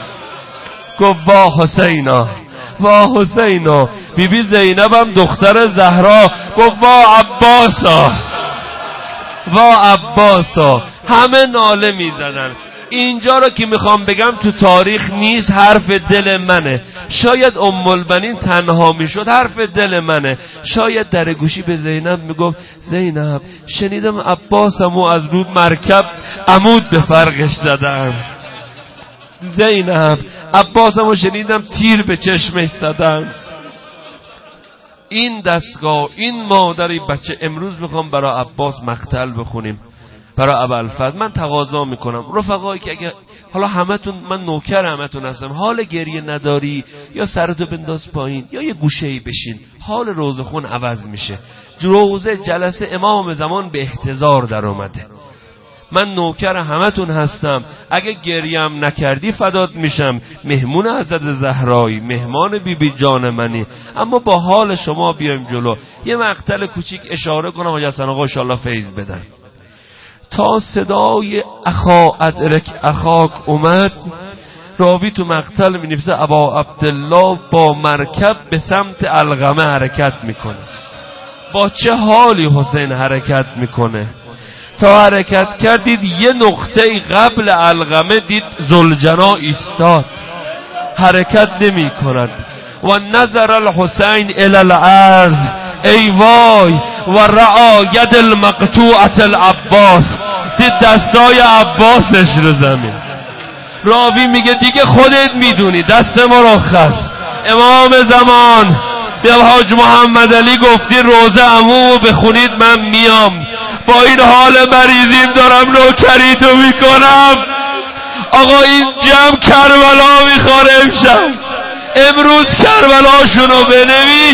گفت وا حسینا، وا حسینا. بیبی زینب هم دختر زهرا گفت وا عباسا، وا عباسا. همه ناله میزدن. اینجا رو که میخوام بگم تو تاریخ نیست، حرف دل منه. شاید ام البنین تنها میشد، حرف دل منه. شاید در گوشی به زینب میگفت زینب شنیدم عباسمو از رو مرکب عمود به فرقش زدم، زینب عباسمو شنیدم تیر به چشمش زدم. این دستگاه، این مادری بچه. امروز میخوام برای عباس مقتل بخونیم، برای ابوالفضل. من تقاضا میکنم رفقایی که اگه حالا همتون، من نوکر همتون هستم، حال گریه نداری یا سرتو بنداز پایین یا یه گوشه‌ای بشین، حال روزه خون عوض میشه. روزه جلسه امام زمان به احتضار در اومده. من نوکر همتون هستم، اگه گریم نکردی فدات میشم. مهمون حضرت زهرایی، مهمان بی بی جان منی، اما با حال شما بیایم جلو. یه مقتل کوچیک اشاره کنم حاج حسن آقا ان شاء الله فیض بدن. تا صدای اخا ادرک اخاک اومد، راوی تو مقتل می نویسه ابا عبدالله با مرکب به سمت القمه حرکت میکنه. با چه حالی حسین حرکت میکنه؟ تا حرکت کردید یه نقطه قبل القمه دید ذوالجنا ایستاد، حرکت نمی کند. و نظر الحسین الی الارض، ای وای، و رعا ید المقطوعة العباس، دید دستای عباسش رو زمین. راوی میگه دیگه خودت میدونی، دست مرخص. امام زمان به حاج محمد علی گفتی روزه عمو بخونید من میام، با این حال مریضیم دارم نوکری تو میکنم. آقا این جمع کربلا میخوره امشب، امروز کربلاشونو بنویس.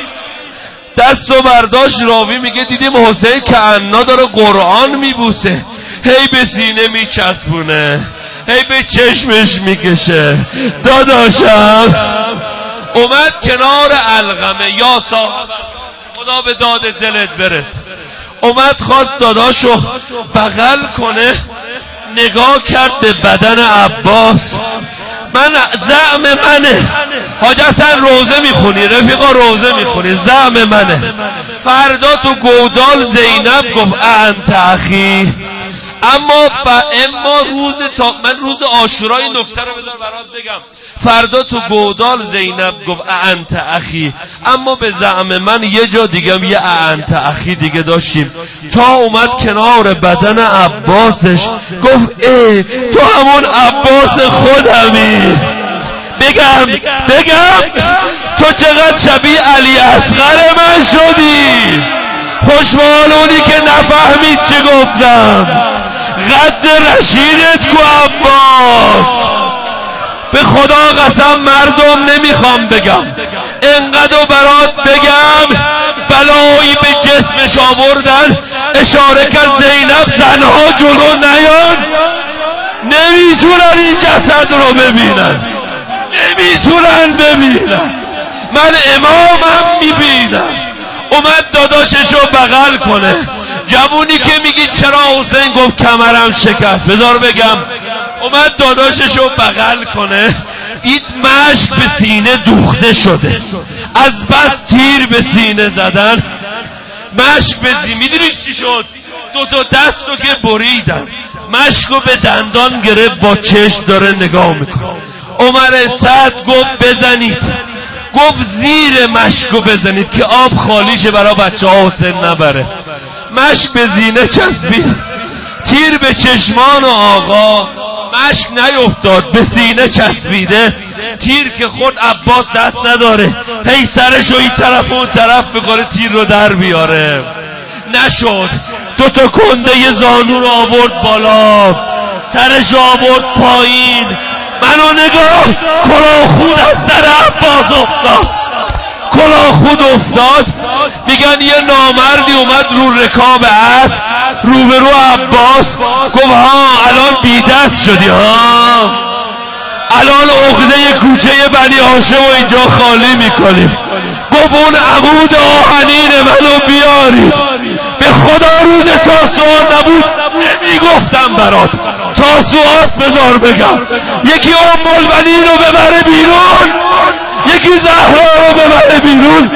دست و برداشت. راوی میگه دیدیم حسین که انا داره قرآن میبوسه، هی به سینه میچسبونه، هی به چشمش میکشه. داداشم اومد کنار القمه، یا صاحب خدا به داد دلت برس. اومد خواست داداشو بغل کنه، نگاه کرد به بدن عباس. من زعم منه حاج حسن روزه میخونی رفیقا، روزه میخونی، زعم منه فردا تو گودال زینب گفت انت اخی. اما با اما روز تا من روز عاشورا این نکته رو بذار برات بگم. فردا تو گودال زینب گفت انت اخی، اما به زعم من یه جا دیگه یه انت اخی دیگه داشتیم. تا اومد کنار بدن عباسش گفت ای تو همون عباس خودمی. بگم بگم تو چقدر شبیه علی اصغر من شدی. خوشمالونی که نفهمید چه گفتم. قد رشیدت کو عباس. به خدا قسم مردم نمیخوام بگم، انقدر برات بگم بلایی به جسمش آوردن. اشاره کرد زینب زنها جلو نیان، نمیتونن این جسد رو ببینن، نمیتونن ببینن. من امامم میبینم. اومد داداششو بغل کنه. جوونی که میگی چرا حسین گفت کمرم شکست، بذار بگم. اومد داداششو بغل کنه، دید مشک به سینه دوخته شده از بس تیر به سینه زدن. مشک به سینه، میدونی چی شد؟ دو تا دستو که بریدن، مشکو به دندان گرفت، با چشم داره نگاه میکنه. عمر سعد گفت بزنید، گفت زیر مشکو بزنید که آب خالیشه برای بچه ها حسین نبره. مشک به زینه چسبید، تیر به چشمان آقا، مشک نیفتاد، به سینه چسبیده. تیر که خود عباس دست نداره، هی سرشو این طرف اون طرف بکنه تیر رو در بیاره، نشد. دو تا کنده ی زانو رو آورد بالا، سرش آورد پایین. منو نگاه، کلاه خود از سر عباس افتاد، کلاه خود افتاد. میگن یه نامردی اومد رو رکاب اسب روبرو عباس، گفت ها الان بی دست شدی، ها الان عقده کوچه بنی هاشم و اینجا خالی میکنیم. گفت اون عمود آهنین منو بیارید. به خدا روز تاسوعا نبود نمیگفتم برات. تاسوعاست بذار بگم. یکی ام البنین رو ببره بیرون، یکی زهرا رو ببره بیرون،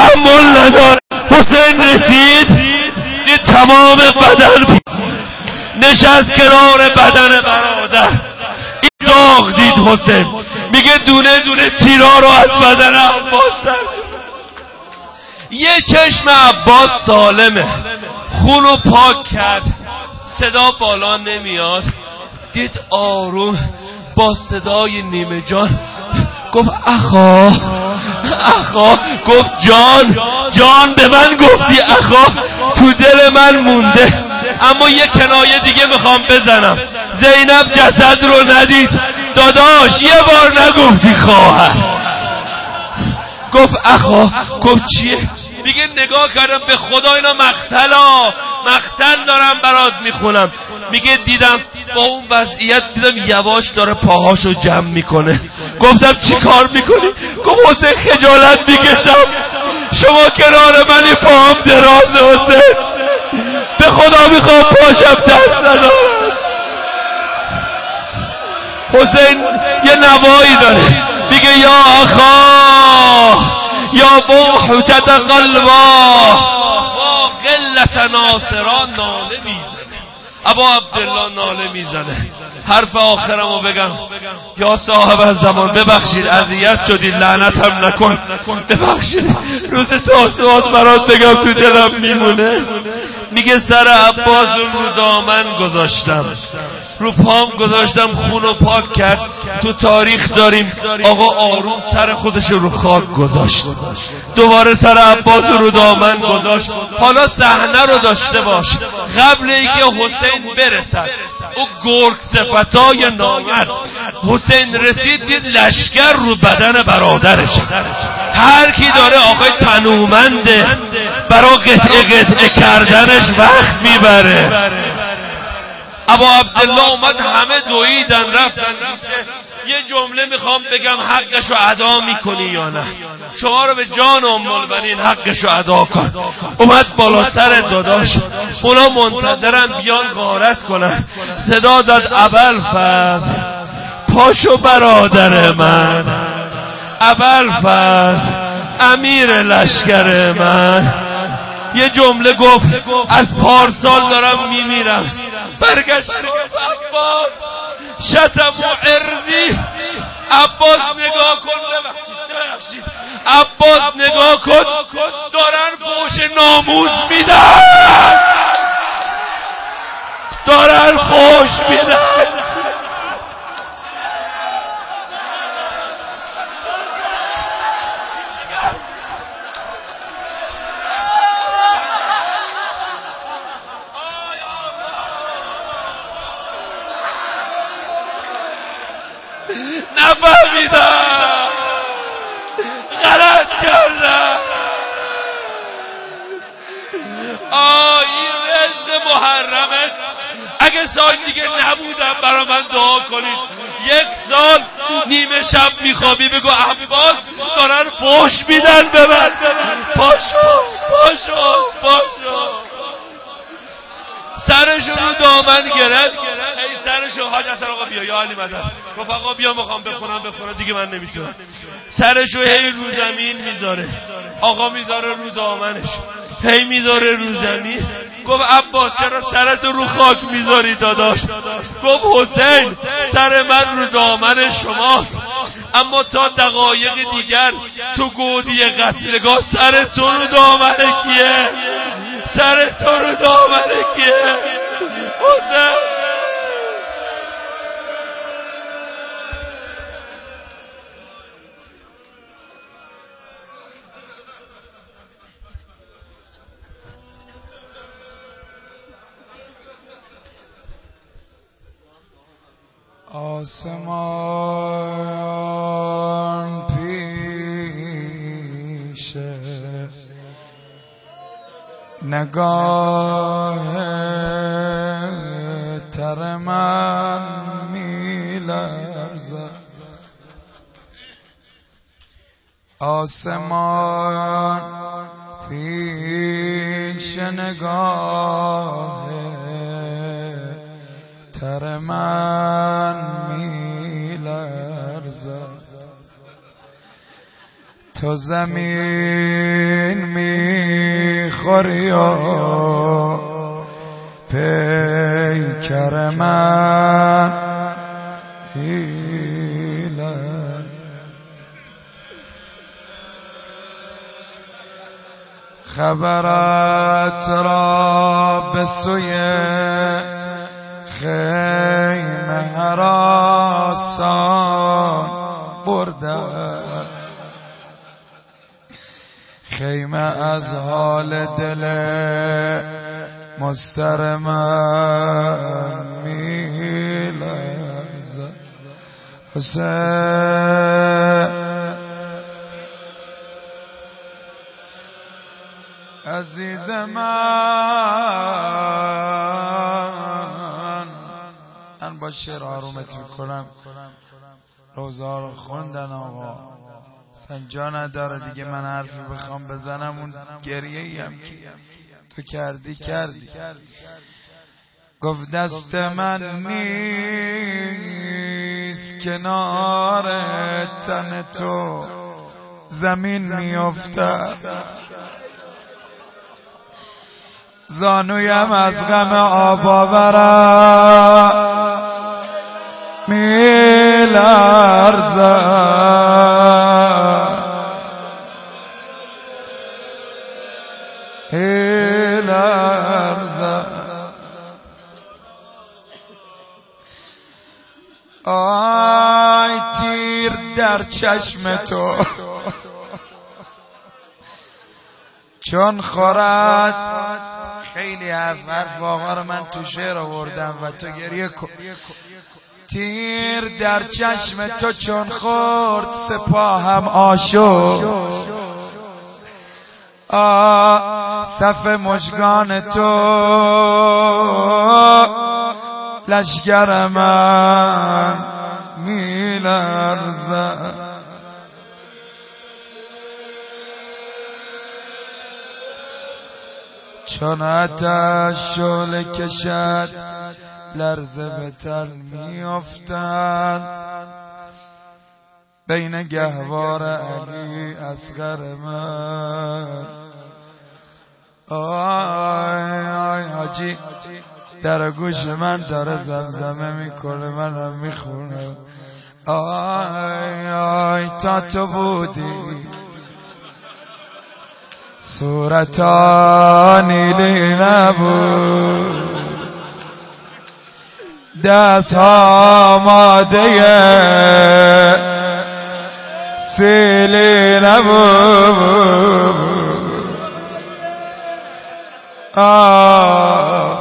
تحمل نداره. حسین رسید، دید تمام بدن نشست کنار بدن برادر. این داغ دید حسین، میگه دونه دونه تیرا رو از بدن عباس در یه چشم عباس سالمه، خونو پاک کرد، صدا بالا نمیاد، دید آروم با صدای نیمه جان گفت اخا اخا، گفت جان جان به من گفتی اخا، تو دل من مونده. اما یه کنایه دیگه میخوام بزنم، زینب جسد رو ندید داداش، یه بار نگفتی خواهر. گفت اخا. گفت چیه؟ میگه نگاه کردم به خدا اینا مقتلا مقتل دارم برات میخونم. میگه دیدم با اون وضعیت دیدم یواش داره پاهاشو جمع میکنه. گفتم چی کار میکنی؟ گفت حسین خجالت میکشم، شما کنار منی، پاهم درازه حسین، به خدا میخوام پاشم دست ندارم. حسین یه نوایی داره میگه یا اخا یا بوحجت قلبا با قلت ناصران ناله میزنه. ابا عبدالله ناله میزنه. حرف آخرمو بگم، یا صاحب الزمان ببخشید اذیت شدید، لعنتم نکن، ببخشید روز تاسوعات برات بگم تو دلم میمونه. میگه سر عباس رو رو دامن گذاشتم، رو پام گذاشتم، خونو پاک کرد. تو تاریخ داریم آقا آروم سر خودش رو خاک گذاشت، دوباره سر عباس رو دامن گذاشت. حالا صحنه رو داشته باش، قبل اینکه حسین برسد او گرگ صفتای نامرد، حسین رسید دید لشکر رو بدن برادرش، هر کی داره آقای تنومنده برا قطعه قطعه کردنش وقت میبره. ابا عبدالله اومد، همه دویدن رفتن میشه. یه جمله میخوام بگم، حقشو ادا میکنی یا نه؟ شما رو به جان ام البنین حقشو ادا کن. اومد بالا سر داداش، اونا منتظرن بیان غارت کنن. صدا داد ابوالفضل پاشو برادر من، ابوالفضل امیر لشکر من. یه جمله گفت از پارسال دارم میمیرم. برگشت گفت عباس شتم و ارضی. عباس نگاه کن، ببخشید عباس نگاه کن، دارن فوش ناموس میدن، دارن فوش میدن. نفهمیدم، غلط کردم. آه این رزق محرمه، اگه سال دیگه نبودم برا من دعا کنید. یک سال نیمه شب میخوابی بگو عباس دارن فوش میدن به من، پاشو پاشو پاشو. سرشو رو دامن گرد، ای سرشو حاج حسن آقا بیا، یا علی مدد گفت آقا بیا میخوام بخونم بخونم دیگه من نمیتونم. سرشو هی رو زمین میذاره، آقا میذاره رو دامنش، هی میذاره رو زمین. گفت عباس چرا سرتو رو خاک میذاری داداش؟ گفت حسین سر من رو دامن شماست، اما تا دقایق دیگر تو گودی قتلگاه سر تو رو دامن کیه؟ سر تو رو دامن کیه؟ حسین آسمان پیش نگاه تر من می لرزد، آسمان پیش نگاه تر من می لرزد. تو زمین می خوری و پیکر پیکر من هیلر خبرت را به سوی خیمه هراسان بردم خیمه از حال دل مضطر من می‌لرزد حسین عزیز من من با شعر آرومت میکنم روزه رو خوندن آقا سنجا نداره دیگه من حرفی بخوام بزنم اون گریه ای هم که تو کردی کردی گفت دست من نیست کنار تن تو زمین میافتد زانویم از غم آب آورم میلرزد میلرزد آی تیر در چشم تو چون خورد خیلی حرف آقا رو من تو شعر آوردم و تو گریه کن تیر در چشم تو چون خورد سپاهم آشفت آه صف مژگان تو لشگر من میلرزد چون آتش شعله کشد لرزه به تن میافتد بین گهوار علی اصغر من آی آی حاجی در گوش من داره زمزمه میکنه منم میخونم آی آی تا تو بودی صورتا نیلی نبود دست ها ماده سیلی نبود آه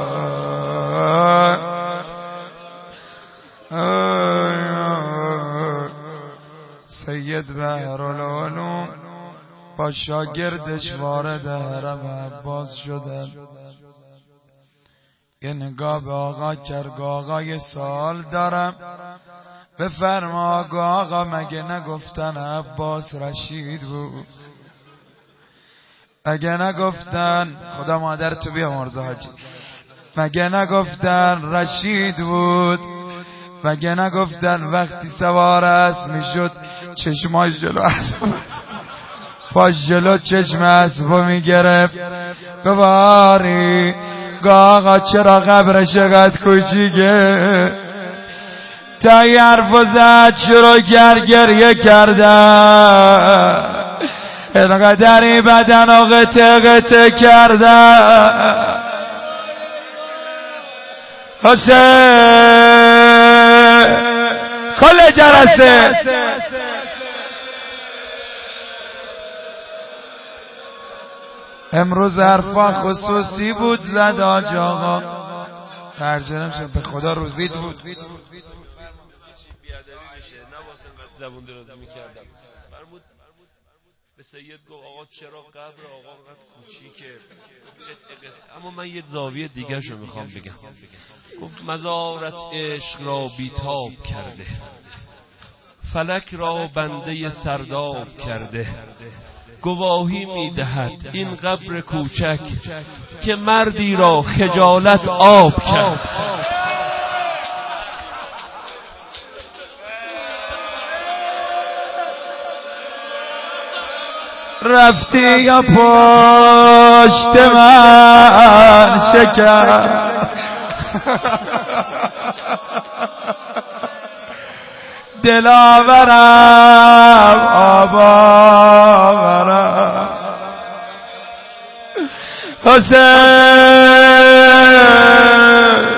سید بحرالعلوم با شاگردش وارد حرم عباس شدن یه نگاه به آقا کرد آقا یه سوال دارم بفرما آقا مگه نگفتن عباس رشید بود مگه نگفتن خدا مادر تو بیا مرزا حاجی مگه نگفتن رشید بود مگه نگفتن وقتی سوار اسب میشد چشماش جلو اسب پاش جلو چشم اسبو میگرفت گواری آقا چرا قبرش قد کوچیکه تا یه حرفو زد شروع کرد گریه کردن اینقدری بدن و قطع قطع کردن حسین کل جلسه امروز حرفا خصوصی بود زد آج آقا ترجمه شد به خدا روزید بود زبون درازی میکردم فرمود به سید گفت آقا چرا قبر آقا قد کوچیکه اما من یه زاویه دیگه شو میخوام بگم گفت مزارت عشق را بیتاب کرده فلک را بنده سرداب کرده گواهی میدهد این قبر کوچک که مردی را خجالت آب کرد رفتی یا پشت من شکر دلاورم آباورم حسین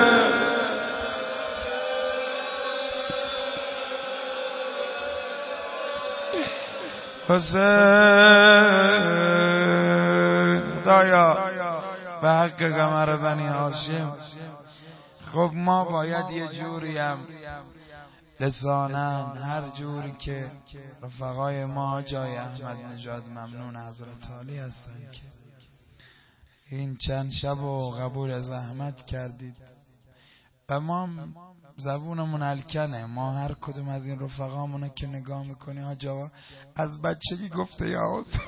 حسین خدایا به حق قمر بنی هاشم. خب ما باید یه جوری هم لسانن هر جوری که رفقای ما جای احمد نژاد ممنون حضرت علی هستن که این چند شب و قبول زحمت کردید و ما زبونمون الکنه. ما هر کدوم از این رفقامونو که نگاه میکنی حاج آقا از بچگی گفته یا حسین.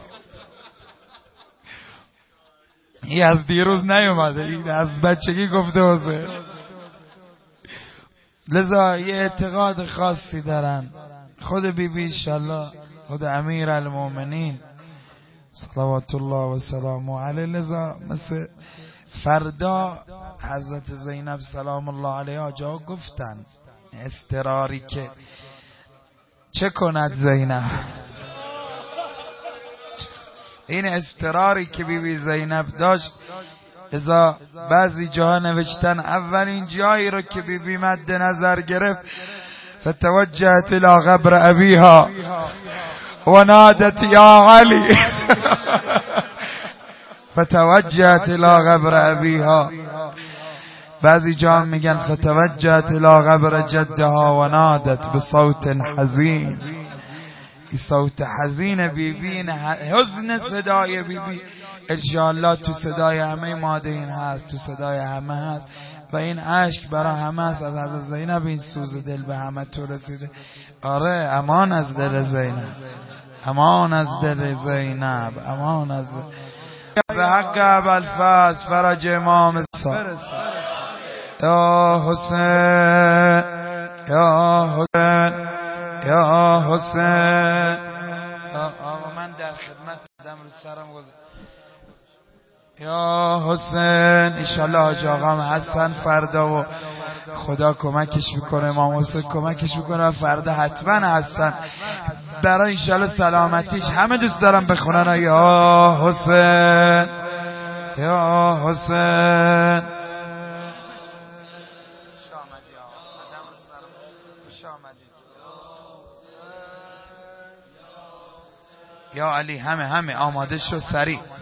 این از دیروز نیومده، این از بچگی گفته حسین. لذا یه اعتقاد خاصی دارن. خود بی بی انشالله، خود امیر المومنین صلوات الله و سلامه علیه، لذا مثل فردا حضرت زینب سلام الله علیها جا گفتن استراری که چه کند زینب، این استراری که بی بی زینب داشت. لذا بعضی جاها نوشتن اولین جایی رو که بی بی مد نظر گرفت فتوجهت الى قبر ابیها و نادت یا علی فتوجهت الى قبر ابیها. بعضی جا میگن فتوجهت الى قبر جدها و نادت بصوت حزین. این صوت حزین بی بی، حزن صدای بی بی انشاءالله تو صدای همه مادین هست، تو صدای همه هست و این عشق برای همه هست. از حضرت زینب این سوز دل به همه تو رسیده. آره امان از دل زینب، امان از دل زینب، امان از دل. به حق ابوالفضل فرج امام صادق یا حسین یا حسین یا حسین. آقا من در خدمت دم رو سرم گذاشتم. یا حسین انشالله حاج آقام حسن فردا و خدا کمکش میکنه، امام حسین کمکش میکنه و فردا حتما حسن برای انشالله سلامتیش همه دوست دارم بخونن یا حسین یا حسین. یا علی همه همه آماده شو سریع.